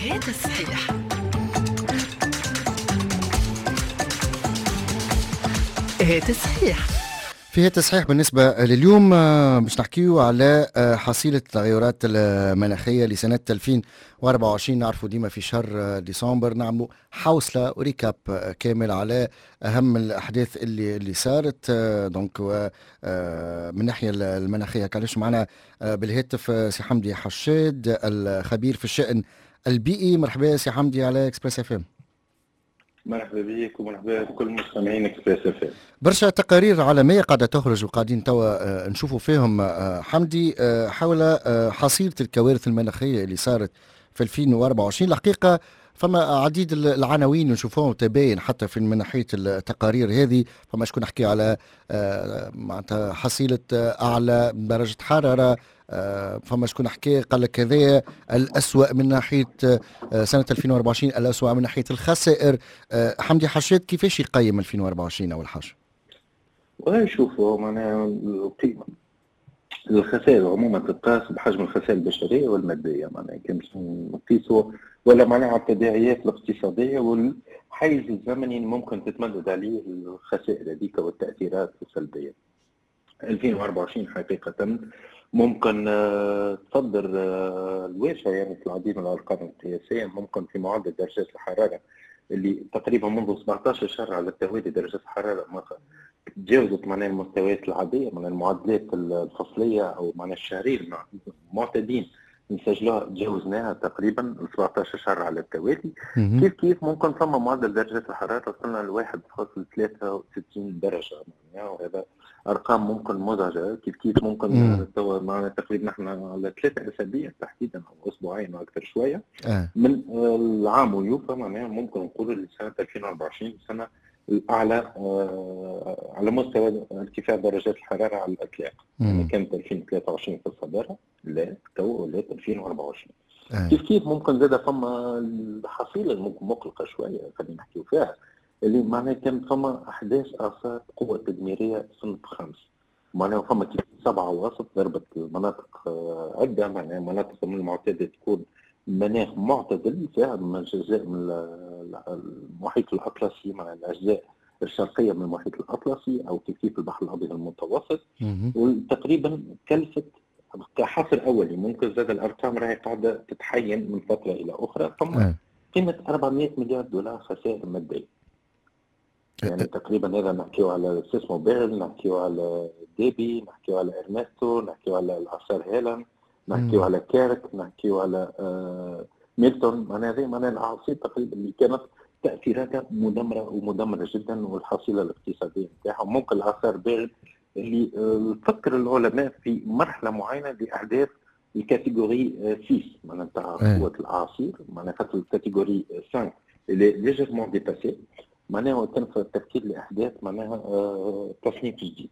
هات الصحيح. هات الصحيح. في التصحيح بالنسبة لليوم باش نحكيو على حصيلة التغيرات المناخية لسنة 2024. نعرفوا ديما في شهر ديسمبر نعملوا حوصلة وريكاب كامل على أهم الأحداث اللي صارت. دونك من الناحية المناخية علاش معنا بالهاتف سي حمدي حشاد الخبير في الشأن البيئي. مرحبا سي حمدي على اكسبريس اف ام. مرحبا بك ومرحبا بكل مستمعين اكسبريس اف ام. برشا تقارير عالمية قاعدة تخرج وقاعدين توا نشوفوا فيهم حمدي حول حصيلة الكوارث المناخية اللي صارت في 2024. الحقيقة فما عديد العناوين نشوفوهم تباين حتى من ناحية التقارير هذه. فما شكون نحكي على معناتها حصيلة أعلى درجة حرارة، فما شكون حكى قال لك هذا الأسوأ من ناحية سنة 2024، الأسوأ من ناحية الخسائر. حمدي حشاد كيفاش يقيم 2024 أول حاجة؟ والله شوفوا معناها القيمة الخسائر عموما تتقاس بحجم الخسائر البشرية والمادية، معناها كان نقيسوا ولا معناها التداعيات الاقتصادية والحيز الزمني اللي ممكن تتمدد عليه الخسائر هذيك والتأثيرات السلبية. 2024 حقيقة ممكن تصدر الواشة يعني في العديد من الأرقام القياسية. ممكن في معدل درجات الحرارة اللي تقريبا منذ 17 شهر على التوالي درجات الحرارة تجاوزت معناها المستويات العادية من المعدلات الفصلية أو معناها الشهرية المعتادين نسجلوها، تجاوزناها تقريبا 17 شهر على التوالي. كيف ممكن ثم معدل درجات الحرارة وصلنا ل 1.63 درجة يعني، وهذا أرقام ممكن مزعجة. كيف ممكن توا معنا تقريبا نحن على 3 أسابيع تحديدا أو أسبوعين وأكثر شوية من العام ويوفى معناها ممكن نقول اللي سنة 2024 سنة الأعلى على مستوى ارتفاع درجات الحرارة على الإطلاق. يعني كانت 2023 في الصدارة، لا تو ولات 2024. كيف ممكن زاد فما الحصيلة الممكن مقلقة شوية خلينا نحكيو فيها، اللي معناها كان فما أحداث آثار قوة تدميرية صنف 5. معناها فما كيف 7 عواصف ضربت مناطق عدة، معناها مناطق من المعتاد تكون مناخ معتدل فيها من جزء من المحيط الأطلسي مع الأجزاء الشرقية من المحيط الأطلسي أو كيف البحر الأبيض المتوسط. وتقريبا كلفت كحصر أولي ممكن زاد الأرقام راهي قاعدة تتحين من فترة إلى أخرى. ثم قيمة 400 مليار دولار خسائر مادية. يعني تقريبا هذا نحكيو على سيسمو بيرل، نحكيو على ديبي، نحكيو على إرنستو، نحكيو على الإعصار هيلان، نحكيو على كارك، نحكيو على ميلتون. معناها هذه معناها الأعاصير تقريبا اللي كانت تأثيراتها مدمرة جدا، والحصيلة الاقتصادية نتاعها ممكن الإعصار بيرل اللي فكر العلماء في مرحلة معينة لأحداث الكاتيجوري 6 معناها نتاع قوة الأعاصير. معناها خاطر الكاتيجوري 5 اللي ليجيرمون ديباسي معناها كان في التفكير لأحداث معناها تصنيف جديد.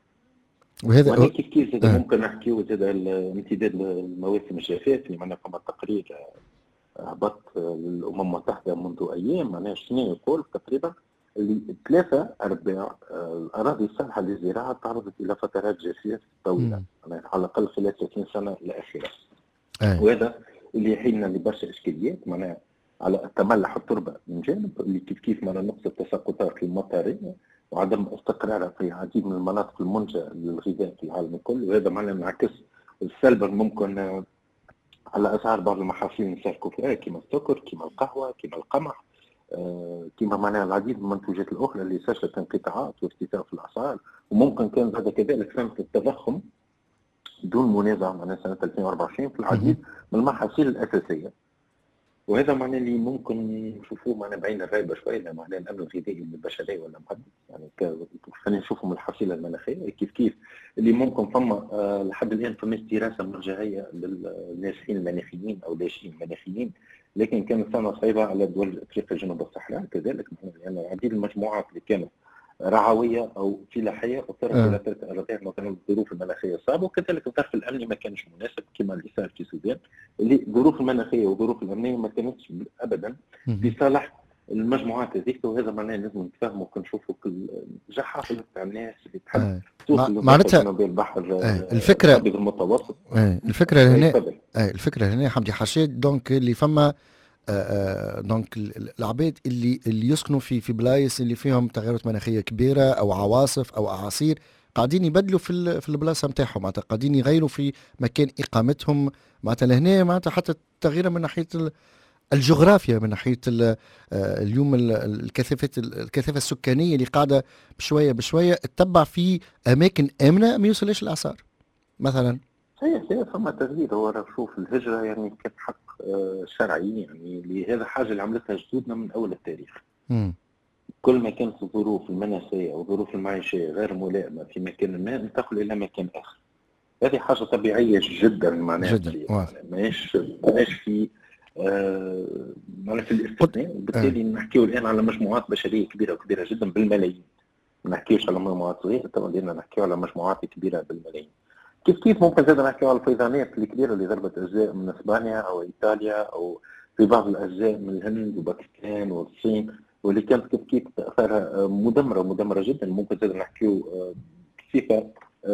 وهذا كيف زاد ممكن نحكيو زاد امتداد المواسم الجفاف اللي معناها فما تقرير هبط للأمم المتحدة منذ أيام. معناها شنو يقول تقريبا اللي 3/4 الأراضي الصالحة للزراعة تعرضت إلى فترات جفاف طويلة يعني على الأقل خلال 30 سنة الأخيرة. وهذا اللي يحيلنا لبرشا إشكاليات معناها على التملح التربة من جانب اللي كيف معناها نقص التساقطات المطرية وعدم استقرار في عديد من المناطق المنتجة للغذاء في العالم الكل. وهذا معناها انعكس سلبا ممكن على أسعار بعض المحاصيل نشاركوا فيها كما السكر كما القهوة كما القمح كما معناها العديد من المنتوجات الأخرى اللي سجلت انقطاعات وارتفاع في الأسعار. وممكن كان هذا كذلك سنة التضخم دون منازع معناها سنة 2024 في العديد من المحاصيل الأساسية. وهذا معناه اللي ممكن نشوفوه معناه بعين الرايبه شويه معناه الامن الغذائي للبشريه ولا مهدد. يعني خلينا نشوفوا من الحصيله المناخيه كيف اللي ممكن فما لحد الان فما دراسه مرجعيه للناشئين المناخيين او اللاجئين المناخيين، لكن كانت سنه صعبه على دول افريقيا جنوب الصحراء كذلك. يعني العديد المجموعات اللي كانت رعويه او فلاحيه اضطرت الى تغيير مثلا الظروف المناخيه الصعبه، وكذلك الظرف الامني ما كانش مناسب كما اللي صار في السودان، اللي الظروف المناخيه والظروف الامنيه ما كانتش ابدا في صالح المجموعات هذيك. وهذا معناه لازم نتفاهموا ونشوفوا الجحافل تاع الناس اللي تحب معناتها البحر الفكره الابيض المتوسط. الفكره هنا حمدي حشاد دونك اللي فما دونك العباد اللي يسكنوا في بلايص اللي فيهم تغيرات مناخيه كبيره او عواصف او اعاصير، قاعدين يبدلوا في البلاصه نتاعهم، معناتها قاعدين يغيروا في مكان اقامتهم، معناتها لهنا معناتها حتى التغيير من ناحيه الجغرافيا، من ناحيه اليوم الكثافه السكانيه اللي قاعده بشويه بشويه تتبع في اماكن امنه ما يوصلش الاعصار مثلا. هي فما تغيير. هو شوف الهجرة يعني كان حق شرعي، يعني لهذا حاجة اللي عملتها جدودنا من أول التاريخ. مم. كل ما كانت الظروف المناخية أو الظروف المعيشية غير ملائمة في مكان ما انتقلوا إلى مكان آخر. هذه حاجة طبيعية جدا معناها جدا واضح. ماهيش في معناها في الاستثناء. بالتالي نحكيو الآن على مجموعات بشرية كبيرة وكبيرة جدا بالملايين، ما نحكيوش على مجموعات صغيرة، تو بدينا نحكيو على مجموعات كبيرة بالملايين. كيف ممكن زاد نحكيو على الفيضانات الكبيرة اللي ضربت أجزاء من إسبانيا أو إيطاليا أو في بعض الأجزاء من الهند وباكستان والصين، واللي كانت كيف أثارها مدمرة جدا. ممكن زاد نحكيو بصفة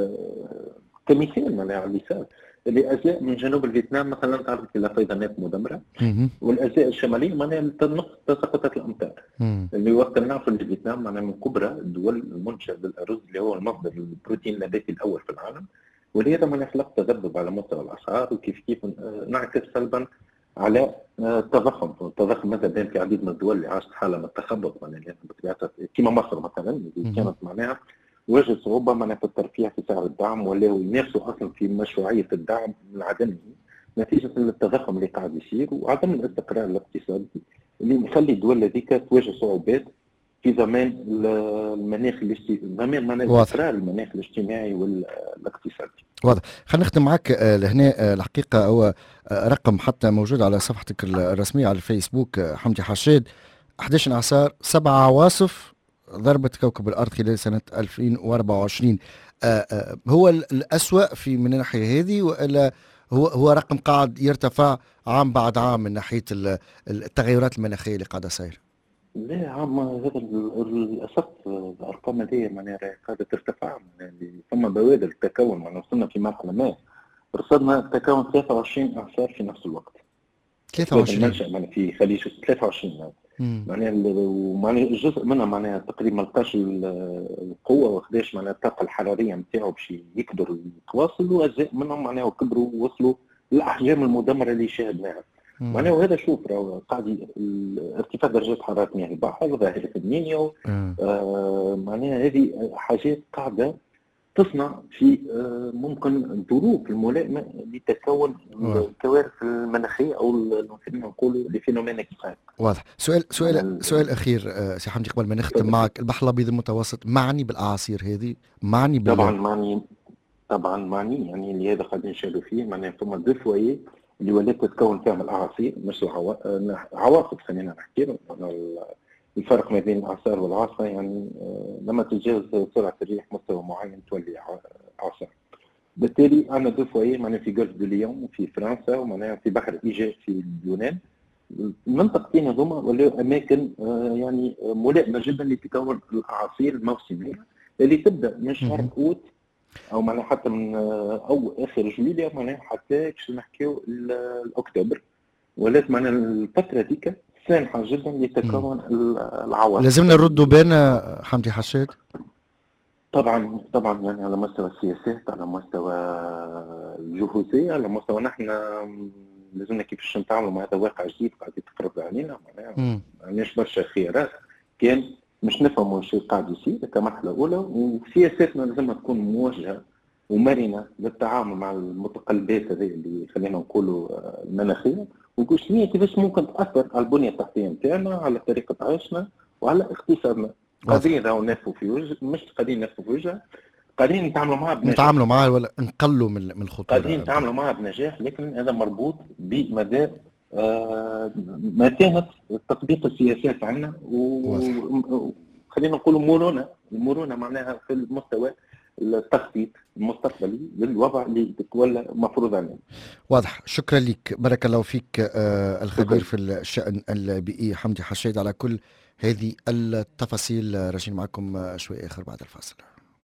كمثال معناها على اللسان اللي أجزاء من جنوب الفيتنام مثلا تعرضت إلى فيضانات مدمرة، والأجزاء الشمالية معناها نقص تساقطات الأمطار. اللي وقت نعرف ان فيتنام معناها من كبرى الدول المنتجة للأرز اللي هو المصدر البروتين النباتي الأول في العالم، ولهذا ما خلق تذبذب على مستوى الاسعار، وكيف نعكس سلبا على التضخم مثلا بين في عديد من الدول اللي عاشت حاله من التخبط معناها بطبيعتها، كما مصر مثلا اللي كانت معناها واجهت صعوبه معناها في الترفيع في سعر الدعم، ولاو ينافسوا اصلا في مشروعيه الدعم من عدمه نتيجه التضخم اللي قاعد يصير وعدم الاستقرار الاقتصادي اللي يخلي الدول هذيك تواجه صعوبات في زمان المناخ الاستقرار المناخ الاجتماعي والاقتصادي. واضح. خلينا نختم معك لهنا. الحقيقه هو رقم حتى موجود على صفحتك الرسميه على الفيسبوك حمدي حشاد، 11 اعصار 7 عواصف ضربت كوكب الارض خلال سنه 2024. هو الأسوأ في من الناحيه هذه، والا هو رقم قاعد يرتفع عام بعد عام من ناحيه التغيرات المناخيه اللي قاعده صايره؟ لا عام هذا للاسف الارقام هذه معناها قاعده ترتفع. ثم بوادر التكون، معناها وصلنا في مرحله ما رصدنا تكون 23 اعصار في نفس الوقت. 23 المنشأ معناها في خليج 23 معناها جزء منها معناها تقريبا ما لقاش القوه وقداش معناها الطاقه الحراريه نتاعو باش يقدر يتواصل، واجزاء منهم معناها كبروا ووصلوا للاحجام المدمره اللي شاهدناها. معناه وهذا شوف راهو قاعد ارتفاع درجات حراره مياه البحر، ظاهره النينيو، معناها هذه حاجات قاعده تصنع في ممكن الظروف الملائمه لتكون الكوارث المناخيه او خلينا نقولوا لفينومين اكستريم. واضح. سؤال اخير سي حمدي قبل ما نختم معك. البحر الابيض المتوسط معني بالاعاصير هذه؟ معني طبعا معني يعني اللي هذا قاعدين نشاهدوا فيه. معناها ثم دو فويي اللي ولات تتكون فيهم الاعاصير مش عواصف. خلينا نحكي الفرق ما بين الاعصار والعاصفه، يعني لما تتجاوز سرعه الريح مستوى معين تولي اعصار. بالتالي انا دو فويي معناها في جولف دو ليون في فرنسا، ومعناها في بحر ايجاء في اليونان. المنطقتين هذوما ولاو اماكن يعني ملائمه جدا لتكون الاعاصير الموسميه اللي تبدا من شهر اوت او معناها حتى من او اخر جويليا معناها حتى كش نحكيو الاكتوبر، ولات معناها الفتره ذيك سانحه جدا لتكون العواصف. لازمنا نردوا بالنا حمدي حشاد. طبعا يعني على مستوى السياسات، على مستوى الجهوزيه، على مستوى نحن لازمنا كيفاش نتعاملوا مع هذا واقع جديد قاعد يتفرض علينا. معناها ماناش برشا خيارات، كان مش نفهموا شو قاعد يصير كمرحله اولى، وسياساتنا لازمها تكون موجهه ومرنه للتعامل مع المتقلبات هذه اللي خلينا نقولوا المناخيه، وشنو كيفاش ممكن تاثر على البنيه التحتيه نتاعنا، على طريقه عيشنا وعلى اقتصادنا. قاعدين راهو نلفوا في وجه، مش قاعدين نلفوا في وجه، قاعدين نتعاملوا معها بنجاح. نتعاملوا معها ولا نقلوا من الخطوره؟ قاعدين نتعاملوا معها بنجاح، لكن هذا مربوط بمدى متانه تطبيق السياسات عندنا، وخلينا نقولوا المرونه معناها في المستوى التخطيط المستقبلي للوضع اللي تولى مفروض علينا. واضح. شكرا لك، بارك الله فيك الخبير في الشأن البيئي حمدي حشاد على كل هذه التفاصيل. راجعين معكم شوي آخر بعد الفاصل.